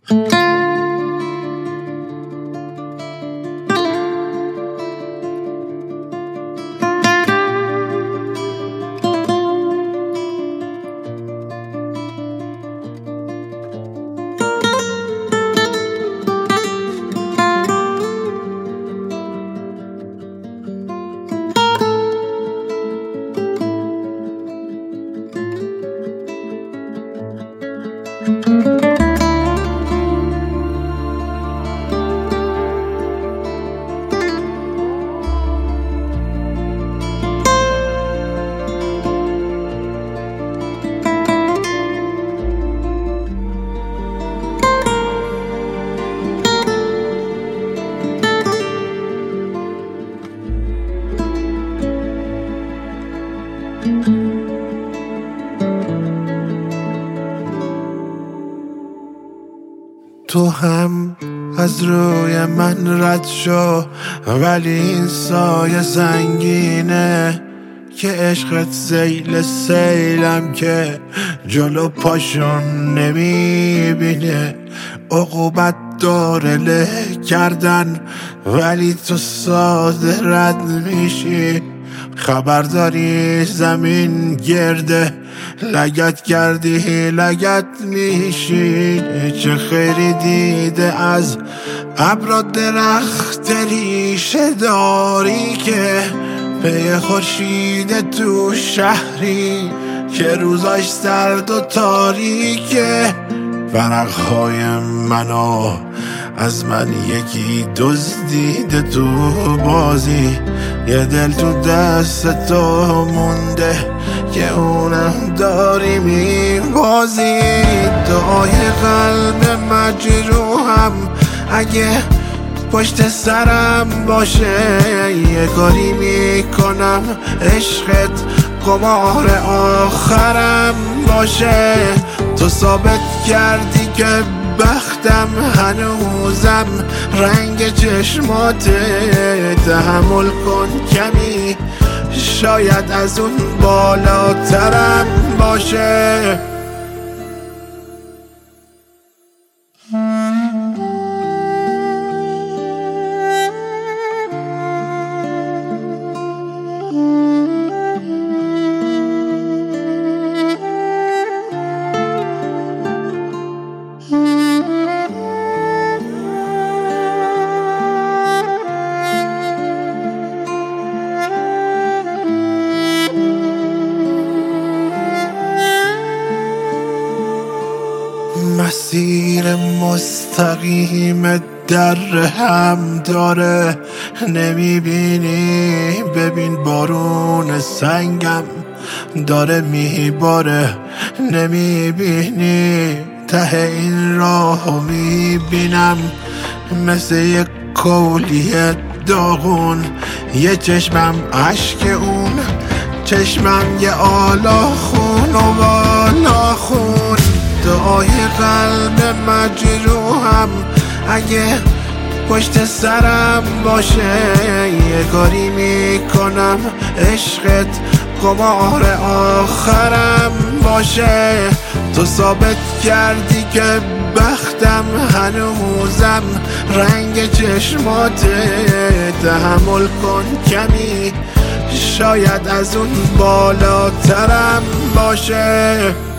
تو هم از روی من رد شو، ولی این سایه سنگینه که عشقت سیل سیلم که جلو پاشون نمیبینه. عقوبت داره له کردن ولی تو ساده رد میشی. خبر داری زمین گرده، لگت کردی لگت میشی. چه خیری دیده از ابر درخت ریشه داری که پی خورشید تو شهری که روزاش سرد و تاریکه. ورقهای منو از من یکی دزدیده تو بازی، یه دل تو دست تو مونده که اونم داری میبازی. دعای قلب مجروحم اگه پشت سرم باشه، یه کاری میکنم عشقت قمار آخرم باشه. تو ثابت کردی که بختم هنوزم رنگ چشماته. تحمل کن کمی، شاید از اون بالاترم باشه. مسیر مستقیم در هم داره، نمیبینی؟ ببین بارون سنگم داره میباره، نمیبینی؟ ته این راهو میبینم مثل یک کولیه داغون. یه چشمم عشق اون، چشمم یه آلا خون و بالا خون. دعای قلب مجروحم اگه پشت سرم باشه، یه کاری میکنم عشقت قمار آخرم باشه. تو ثابت کردی که بختم هنوزم رنگ چشماته. تحمل کن کمی، شاید از اون بالاترم باشه.